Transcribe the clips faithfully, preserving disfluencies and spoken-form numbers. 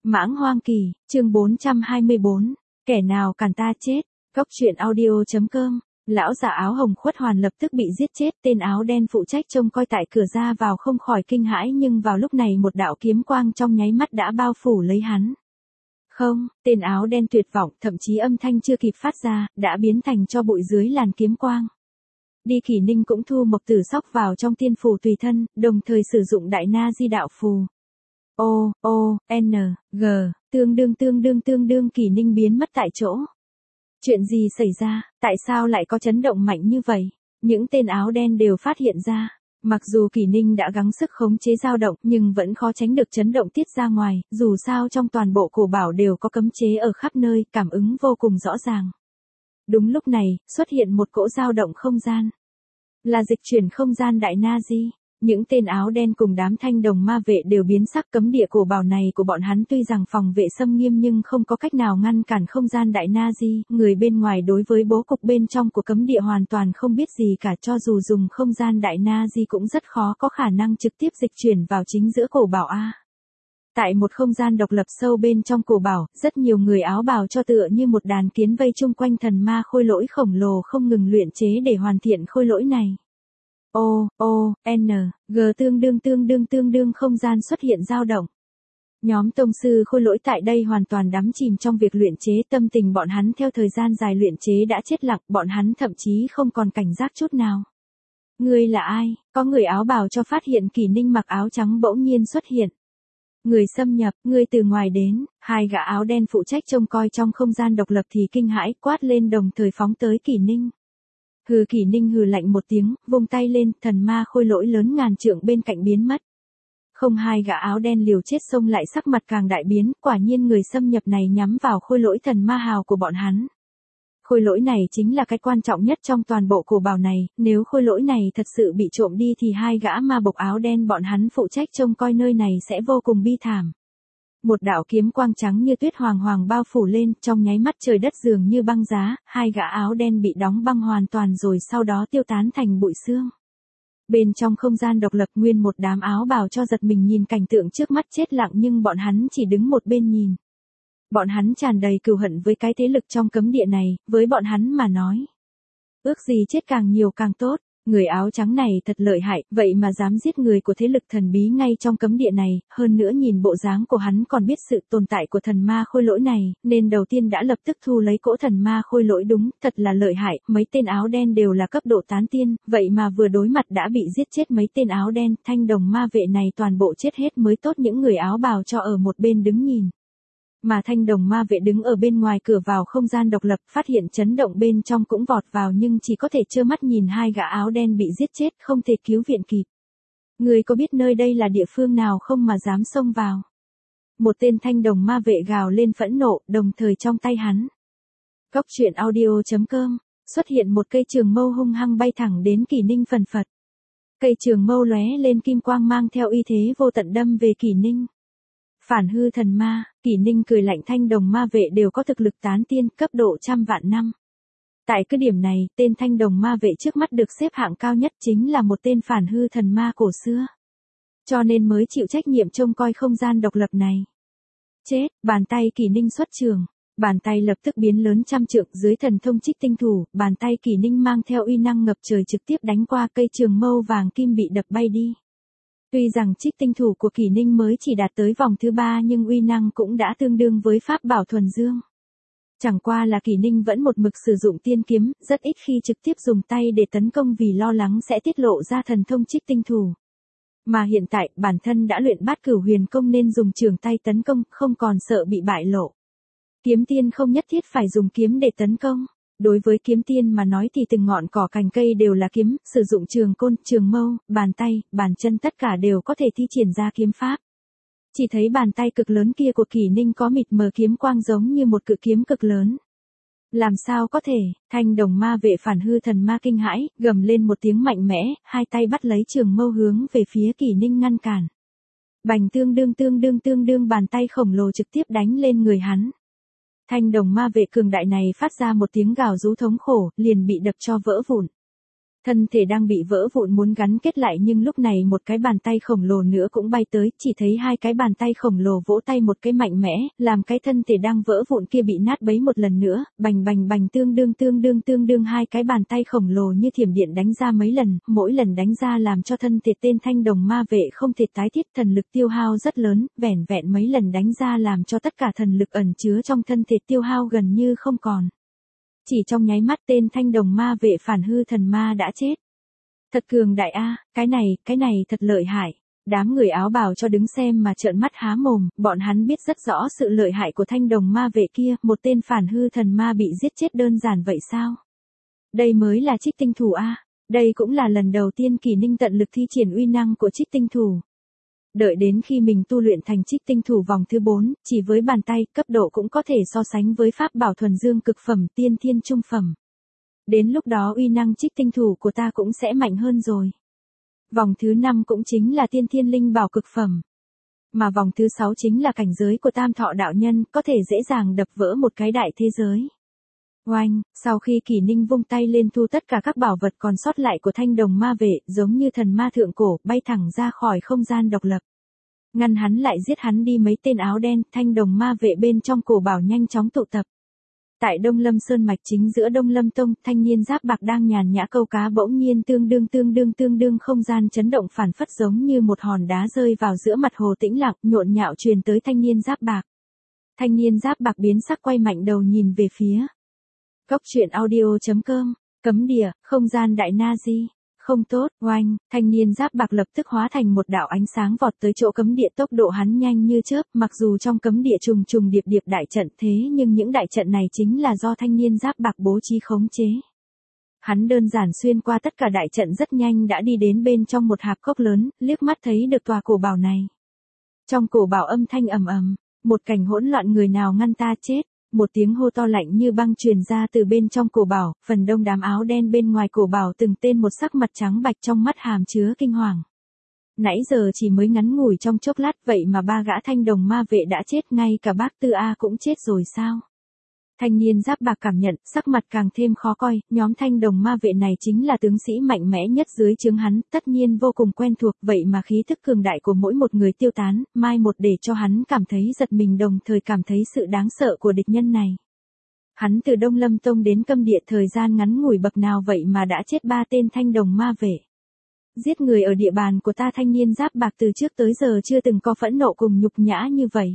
Mãng Hoang Kỳ, chương bốn trăm hai mươi bốn, kẻ nào cản ta chết, Cốc truyện audio.com, lão già áo hồng khuất hoàn lập tức bị giết chết, tên áo đen phụ trách trông coi tại cửa ra vào không khỏi kinh hãi nhưng vào lúc này một đạo kiếm quang trong nháy mắt đã bao phủ lấy hắn. Không, tên áo đen tuyệt vọng, thậm chí âm thanh chưa kịp phát ra, đã biến thành tro bụi dưới làn kiếm quang. Đi Kỷ Ninh cũng thu Mộc Tử Sóc vào trong tiên phù tùy thân, đồng thời sử dụng đại na di đạo phù. O, O, N, G, tương đương tương đương tương đương Kỷ Ninh biến mất tại chỗ. Chuyện gì xảy ra, tại sao lại có chấn động mạnh như vậy? Những tên áo đen đều phát hiện ra. Mặc dù Kỷ Ninh đã gắng sức khống chế dao động nhưng vẫn khó tránh được chấn động tiết ra ngoài, dù sao trong toàn bộ cổ bảo đều có cấm chế ở khắp nơi, cảm ứng vô cùng rõ ràng. Đúng lúc này, xuất hiện một cỗ dao động không gian. Là dịch chuyển không gian đại na di. Những tên áo đen cùng đám thanh đồng ma vệ đều biến sắc, cấm địa cổ bảo này của bọn hắn tuy rằng phòng vệ xâm nghiêm nhưng không có cách nào ngăn cản không gian đại na di, người bên ngoài đối với bố cục bên trong của cấm địa hoàn toàn không biết gì cả, cho dù dùng không gian đại na di cũng rất khó có khả năng trực tiếp dịch chuyển vào chính giữa cổ bảo A. Tại một không gian độc lập sâu bên trong cổ bảo, rất nhiều người áo bào cho tựa như một đàn kiến vây chung quanh thần ma khôi lỗi khổng lồ không ngừng luyện chế để hoàn thiện khôi lỗi này. O, O, N, G tương đương tương đương tương đương không gian xuất hiện dao động. Nhóm tông sư khôi lỗi tại đây hoàn toàn đắm chìm trong việc luyện chế, tâm tình bọn hắn theo thời gian dài luyện chế đã chết lặng, bọn hắn thậm chí không còn cảnh giác chút nào. Ngươi là ai? Có người áo bào cho phát hiện Kỷ Ninh mặc áo trắng bỗng nhiên xuất hiện. Người xâm nhập, ngươi từ ngoài đến, hai gã áo đen phụ trách trông coi trong không gian độc lập thì kinh hãi quát lên đồng thời phóng tới Kỷ Ninh. Hừ, Kỷ Ninh hừ lạnh một tiếng, vung tay lên, thần ma khôi lỗi lớn ngàn trượng bên cạnh biến mất. Không, hai gã áo đen liều chết xông lại, sắc mặt càng đại biến, quả nhiên người xâm nhập này nhắm vào khôi lỗi thần ma hào của bọn hắn. Khôi lỗi này chính là cái quan trọng nhất trong toàn bộ cổ bảo này, nếu khôi lỗi này thật sự bị trộm đi thì hai gã ma bộc áo đen bọn hắn phụ trách trông coi nơi này sẽ vô cùng bi thảm. Một đạo kiếm quang trắng như tuyết hoàng hoàng bao phủ lên, trong nháy mắt trời đất dường như băng giá, hai gã áo đen bị đóng băng hoàn toàn rồi sau đó tiêu tán thành bụi sương. Bên trong không gian độc lập, nguyên một đám áo bào cho giật mình nhìn cảnh tượng trước mắt, chết lặng nhưng bọn hắn chỉ đứng một bên nhìn. Bọn hắn tràn đầy cừu hận với cái thế lực trong cấm địa này, với bọn hắn mà nói. Ước gì chết càng nhiều càng tốt. Người áo trắng này thật lợi hại, vậy mà dám giết người của thế lực thần bí ngay trong cấm địa này, hơn nữa nhìn bộ dáng của hắn còn biết sự tồn tại của thần ma khôi lỗi này, nên đầu tiên đã lập tức thu lấy cỗ thần ma khôi lỗi. Đúng, thật là lợi hại, mấy tên áo đen đều là cấp độ tán tiên, vậy mà vừa đối mặt đã bị giết chết mấy tên áo đen, thanh đồng ma vệ này toàn bộ chết hết mới tốt. Những người áo bào cho ở một bên đứng nhìn. Mà thanh đồng ma vệ đứng ở bên ngoài cửa vào không gian độc lập, phát hiện chấn động bên trong cũng vọt vào nhưng chỉ có thể trơ mắt nhìn hai gã áo đen bị giết chết, không thể cứu viện kịp. Người có biết nơi đây là địa phương nào không mà dám xông vào? Một tên thanh đồng ma vệ gào lên phẫn nộ, đồng thời trong tay hắn. Cốc truyện audio.com, xuất hiện một cây trường mâu hung hăng bay thẳng đến Kỷ Ninh phần phật. Cây trường mâu lóe lên kim quang mang theo uy thế vô tận đâm về Kỷ Ninh. Phản hư thần ma, Kỷ Ninh cười lạnh, thanh đồng ma vệ đều có thực lực tán tiên, cấp độ trăm vạn năm. Tại cái điểm này, tên thanh đồng ma vệ trước mắt được xếp hạng cao nhất chính là một tên phản hư thần ma cổ xưa. Cho nên mới chịu trách nhiệm trông coi không gian độc lập này. Chết, bàn tay Kỷ Ninh xuất trường. Bàn tay lập tức biến lớn trăm trượng, dưới thần thông Trích Tinh Thủ, bàn tay Kỷ Ninh mang theo uy năng ngập trời trực tiếp đánh qua cây trường mâu vàng kim bị đập bay đi. Tuy rằng Trích Tinh Thủ của Kỷ Ninh mới chỉ đạt tới vòng thứ ba nhưng uy năng cũng đã tương đương với pháp bảo thuần dương. Chẳng qua là Kỷ Ninh vẫn một mực sử dụng tiên kiếm, rất ít khi trực tiếp dùng tay để tấn công vì lo lắng sẽ tiết lộ ra thần thông Trích Tinh Thủ. Mà hiện tại, bản thân đã luyện Bát Cửu Huyền Công nên dùng trường tay tấn công, không còn sợ bị bại lộ. Kiếm tiên không nhất thiết phải dùng kiếm để tấn công. Đối với kiếm tiên mà nói thì từng ngọn cỏ cành cây đều là kiếm, sử dụng trường côn, trường mâu, bàn tay, bàn chân tất cả đều có thể thi triển ra kiếm pháp. Chỉ thấy bàn tay cực lớn kia của Kỷ Ninh có mịt mờ kiếm quang giống như một cự kiếm cực lớn. Làm sao có thể, thanh đồng ma vệ phản hư thần ma kinh hãi, gầm lên một tiếng mạnh mẽ, hai tay bắt lấy trường mâu hướng về phía Kỷ Ninh ngăn cản. Bành tương đương tương đương tương đương bàn tay khổng lồ trực tiếp đánh lên người hắn. Thanh đồng ma vệ cường đại này phát ra một tiếng gào rú thống khổ, liền bị đập cho vỡ vụn. Thân thể đang bị vỡ vụn muốn gắn kết lại nhưng lúc này một cái bàn tay khổng lồ nữa cũng bay tới, chỉ thấy hai cái bàn tay khổng lồ vỗ tay một cái mạnh mẽ, làm cái thân thể đang vỡ vụn kia bị nát bấy một lần nữa, bành bành bành tương đương tương đương tương đương hai cái bàn tay khổng lồ như thiểm điện đánh ra mấy lần, mỗi lần đánh ra làm cho thân thể tên thanh đồng ma vệ không thể tái thiết, thần lực tiêu hao rất lớn, vẻn vẹn mấy lần đánh ra làm cho tất cả thần lực ẩn chứa trong thân thể tiêu hao gần như không còn. Chỉ trong nháy mắt tên thanh đồng ma vệ phản hư thần ma đã chết. Thật cường đại a, cái này, cái này thật lợi hại. Đám người áo bào cho đứng xem mà trợn mắt há mồm, bọn hắn biết rất rõ sự lợi hại của thanh đồng ma vệ kia, một tên phản hư thần ma bị giết chết đơn giản vậy sao? Đây mới là Trích Tinh Thủ a, đây cũng là lần đầu tiên Kỳ Ninh tận lực thi triển uy năng của Trích Tinh Thủ. Đợi đến khi mình tu luyện thành Trích Tinh Thủ vòng thứ bốn, chỉ với bàn tay, cấp độ cũng có thể so sánh với pháp bảo thuần dương cực phẩm tiên thiên trung phẩm. Đến lúc đó uy năng Trích Tinh Thủ của ta cũng sẽ mạnh hơn rồi. Vòng thứ năm cũng chính là tiên thiên linh bảo cực phẩm. Mà vòng thứ sáu chính là cảnh giới của Tam Thọ đạo nhân, có thể dễ dàng đập vỡ một cái đại thế giới. Oanh, sau khi Kỳ Ninh vung tay lên thu tất cả các bảo vật còn sót lại của thanh đồng ma vệ, giống như thần ma thượng cổ, bay thẳng ra khỏi không gian độc lập. Ngăn hắn lại giết hắn đi mấy tên áo đen, thanh đồng ma vệ bên trong cổ bảo nhanh chóng tụ tập. Tại Đông Lâm Sơn mạch chính giữa Đông Lâm Tông, thanh niên giáp bạc đang nhàn nhã câu cá bỗng nhiên tương đương tương đương tương đương không gian chấn động phản phất giống như một hòn đá rơi vào giữa mặt hồ tĩnh lặng, nhộn nhạo truyền tới thanh niên giáp bạc. Thanh niên giáp bạc biến sắc quay mạnh đầu nhìn về phía. Cốc truyện audio chấm com, cấm địa, không gian đại na di. Không tốt, oanh, thanh niên giáp bạc lập tức hóa thành một đạo ánh sáng vọt tới chỗ cấm địa, tốc độ hắn nhanh như chớp, mặc dù trong cấm địa trùng trùng điệp điệp đại trận thế nhưng những đại trận này chính là do thanh niên giáp bạc bố trí khống chế. Hắn đơn giản xuyên qua tất cả đại trận rất nhanh đã đi đến bên trong một hạp cốc lớn, liếc mắt thấy được tòa cổ bảo này. Trong cổ bảo âm thanh ầm ầm, một cảnh hỗn loạn người nào ngăn ta chết. Một tiếng hô to lạnh như băng truyền ra từ bên trong cổ bảo, phần đông đám áo đen bên ngoài cổ bảo từng tên một sắc mặt trắng bạch trong mắt hàm chứa kinh hoàng. Nãy giờ chỉ mới ngắn ngủi trong chốc lát vậy mà ba gã thanh đồng ma vệ đã chết, ngay cả bác Tư A cũng chết rồi sao? Thanh niên giáp bạc cảm nhận, sắc mặt càng thêm khó coi, nhóm thanh đồng ma vệ này chính là tướng sĩ mạnh mẽ nhất dưới trướng hắn, tất nhiên vô cùng quen thuộc, vậy mà khí thức cường đại của mỗi một người tiêu tán, mai một để cho hắn cảm thấy giật mình đồng thời cảm thấy sự đáng sợ của địch nhân này. Hắn từ Đông Lâm Tông đến Câm Địa thời gian ngắn ngủi bậc nào vậy mà đã chết ba tên thanh đồng ma vệ. Giết người ở địa bàn của ta, thanh niên giáp bạc từ trước tới giờ chưa từng có phẫn nộ cùng nhục nhã như vậy.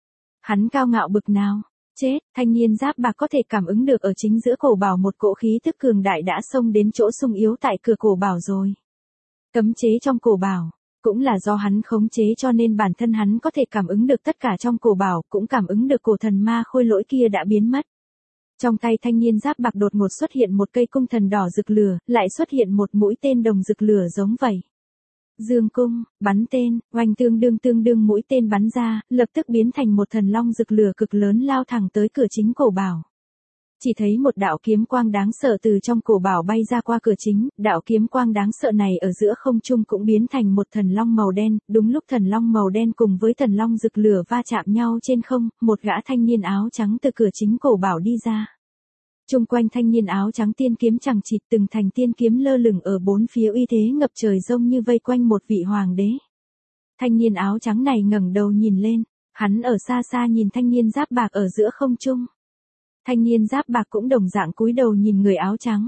Hắn cao ngạo bực nào. Chết, thanh niên giáp bạc có thể cảm ứng được ở chính giữa cổ bảo một cỗ khí tức cường đại đã xông đến chỗ sung yếu tại cửa cổ bảo rồi. Cấm chế trong cổ bảo, cũng là do hắn khống chế cho nên bản thân hắn có thể cảm ứng được tất cả trong cổ bảo, cũng cảm ứng được cổ thần ma khôi lỗi kia đã biến mất. Trong tay thanh niên giáp bạc đột ngột xuất hiện một cây cung thần đỏ rực lửa, lại xuất hiện một mũi tên đồng rực lửa giống vậy. Dương cung, bắn tên, oanh tương đương tương đương mũi tên bắn ra, lập tức biến thành một thần long rực lửa cực lớn lao thẳng tới cửa chính cổ bảo. Chỉ thấy một đạo kiếm quang đáng sợ từ trong cổ bảo bay ra qua cửa chính, đạo kiếm quang đáng sợ này ở giữa không trung cũng biến thành một thần long màu đen, đúng lúc thần long màu đen cùng với thần long rực lửa va chạm nhau trên không, một gã thanh niên áo trắng từ cửa chính cổ bảo đi ra. Trung quanh thanh niên áo trắng tiên kiếm chằng chịt từng thành tiên kiếm lơ lửng ở bốn phía uy thế ngập trời giống như vây quanh một vị hoàng đế. Thanh niên áo trắng này ngẩng đầu nhìn lên, hắn ở xa xa nhìn thanh niên giáp bạc ở giữa không trung. Thanh niên giáp bạc cũng đồng dạng cúi đầu nhìn người áo trắng.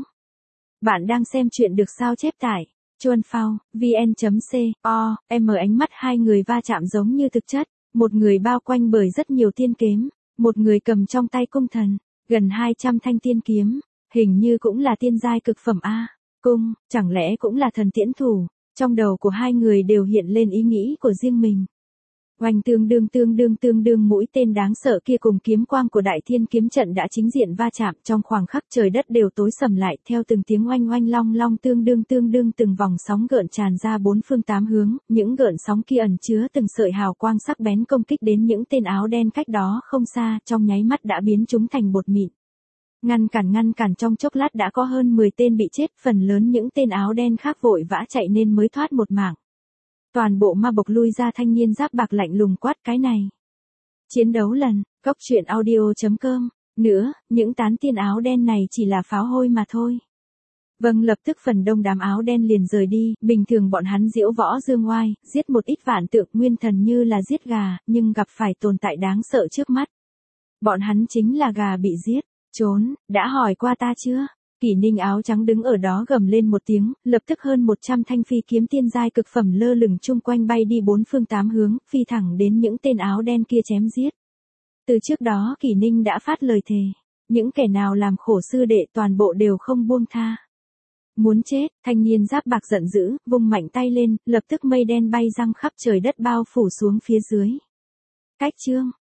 Bạn đang xem chuyện được sao chép tải, chuan phao, vn.co, m ánh mắt hai người va chạm giống như thực chất, một người bao quanh bởi rất nhiều tiên kiếm, một người cầm trong tay cung thần. Gần hai trăm thanh tiên kiếm, hình như cũng là tiên giai cực phẩm A. Cung, chẳng lẽ cũng là thần tiễn thủ, trong đầu của hai người đều hiện lên ý nghĩ của riêng mình. Oanh tương đương tương đương tương đương mũi tên đáng sợ kia cùng kiếm quang của đại thiên kiếm trận đã chính diện va chạm, trong khoảng khắc trời đất đều tối sầm lại, theo từng tiếng oanh oanh long long tương đương tương đương từng vòng sóng gợn tràn ra bốn phương tám hướng, những gợn sóng kia ẩn chứa từng sợi hào quang sắc bén công kích đến những tên áo đen cách đó không xa, trong nháy mắt đã biến chúng thành bột mịn. Ngăn cản ngăn cản trong chốc lát đã có hơn mười tên bị chết, phần lớn những tên áo đen khác vội vã chạy nên mới thoát một mạng. Toàn bộ ma bộc lui ra, thanh niên giáp bạc lạnh lùng quát cái này. Chiến đấu lần, cốc truyện audio chấm com. Nữa, những tán tiên áo đen này chỉ là pháo hôi mà thôi. Vâng, lập tức phần đông đám áo đen liền rời đi, bình thường bọn hắn diễu võ dương oai, giết một ít vạn tượng nguyên thần như là giết gà, nhưng gặp phải tồn tại đáng sợ trước mắt. Bọn hắn chính là gà bị giết, trốn, đã hỏi qua ta chưa? Kỷ Ninh áo trắng đứng ở đó gầm lên một tiếng, lập tức hơn một trăm thanh phi kiếm tiên giai cực phẩm lơ lửng chung quanh bay đi bốn phương tám hướng, phi thẳng đến những tên áo đen kia chém giết. Từ trước đó Kỷ Ninh đã phát lời thề, những kẻ nào làm khổ sư đệ toàn bộ đều không buông tha. Muốn chết, thanh niên giáp bạc giận dữ, vung mạnh tay lên, lập tức mây đen bay răng khắp trời đất bao phủ xuống phía dưới. Cách chương